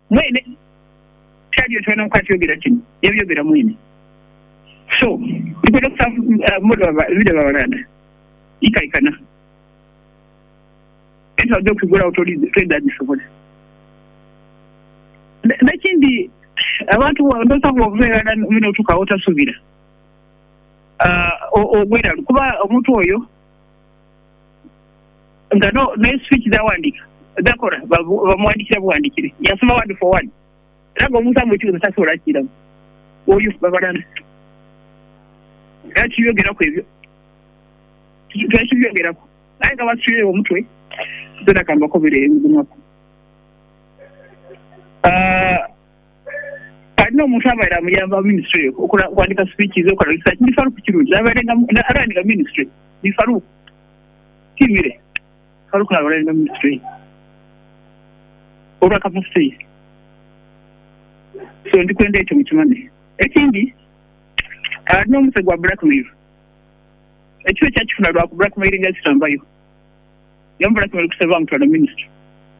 mwene kyali otwana mukwatiyogera kino yabyogera mwene so ndikwenda kusaba modo bide babalanda ikaikana ntadde okugula twenda gisobola nakindi abantu ndosaba okubeera mino tukawo tasubira ogwera kuba omuntu oyo nga no speech zawandika dakora bamuwandikira buwandikire yasoma word for word era ng'omuntu amukibuza tasobola akiramu oyo babalanda era kibyogerako ebyo twakibyogerako naye nga basitulire omutwe zona kambako bire emigumako alina omuntu abaire amuyamba ministry okwandika speeches okola research ndi Faruku kirungi arandika ministry ndi Faruku kimire Faruku abarenga ministry olwa capacity so ndikwenda ekyo mukimane ekindi alina omuse gwa blackmail ekyo kyakifuna lwa ku blackmail nga kitambayo yamu blackmail kusaba mutwala ministry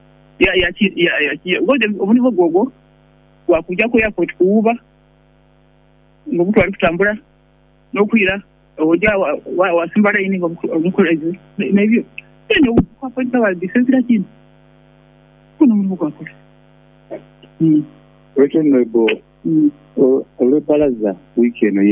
omulimu gwogwo wakujja ku airport kuwuba ng'omuntu ali kutambula n'okwira ojja wasimba layini ng'omukolezi n'ebyo eno kwapointa badisenzira kino kuno omulimu gwakola Return olw'ebbalaza wiiki eno